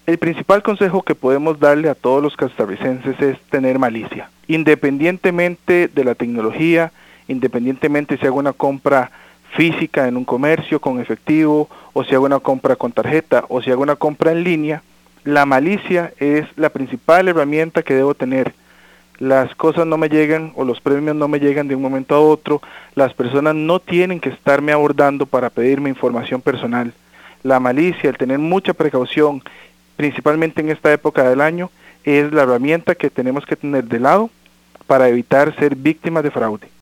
El principal consejo que podemos darle a todos los costarricenses es tener malicia. Independientemente de la tecnología, independientemente si hago una compra física en un comercio con efectivo, o si hago una compra con tarjeta, o si hago una compra en línea, la malicia es la principal herramienta que debo tener. Las cosas no me llegan o los premios no me llegan de un momento a otro, las personas no tienen que estarme abordando para pedirme información personal. La malicia, el tener mucha precaución, principalmente en esta época del año, es la herramienta que tenemos que tener de lado para evitar ser víctimas de fraude.